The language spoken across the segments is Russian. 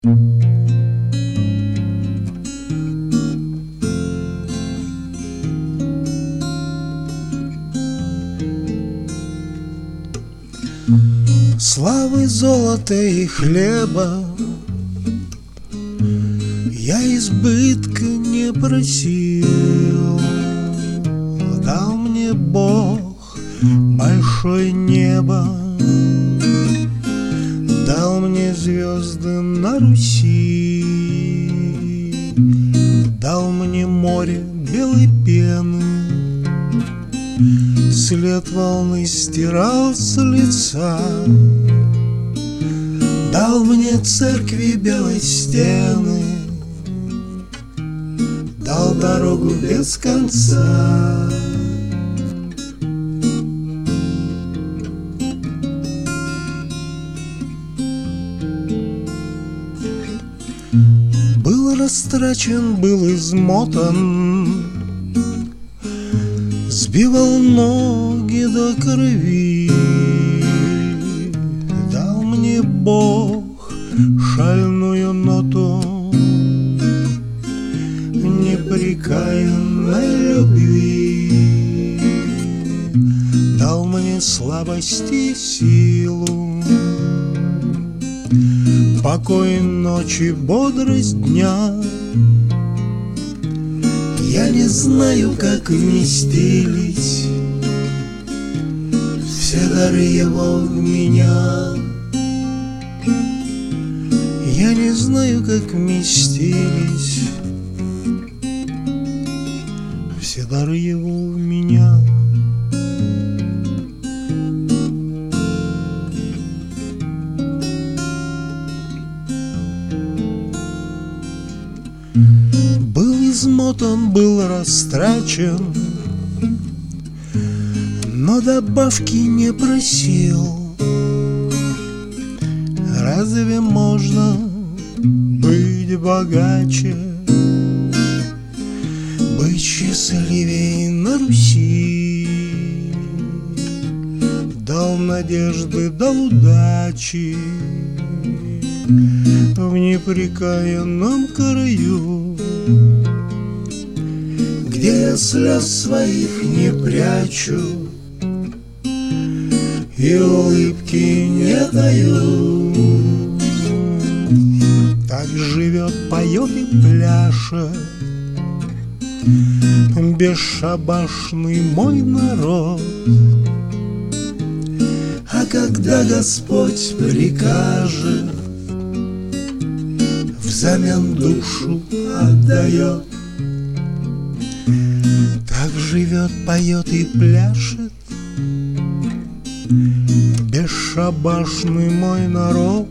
Славы, золота и хлеба я избытка не просил. Дал мне Бог большое небо, дал мне звезды на Руси, дал мне море белой пены, след волны стирал с лица. Дал мне церкви белой стены, дал дорогу без конца. Был растрачен, был измотан, сбивал ноги до крови. Дал мне Бог шальную ноту непрекаянной любви. Дал мне слабость и силу, покой ночи, бодрость дня. Я не знаю, как вместились все дары его в меня. Я не знаю, как вместились все дары его в меня. Был измотан, был растрачен, но добавки не просил. Разве можно быть богаче, быть счастливей на Руси? Дал надежды, дал удачи в непрекаянном краю, где я слез своих не прячу и улыбки не даю. Так живет, поет и пляшет бесшабашный мой народ. А когда Господь прикажет, взамен душу отдает. Так живет, поет и пляшет бесшабашный мой народ.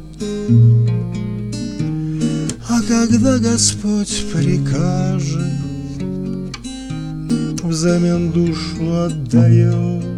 А когда Господь прикажет, взамен душу отдает.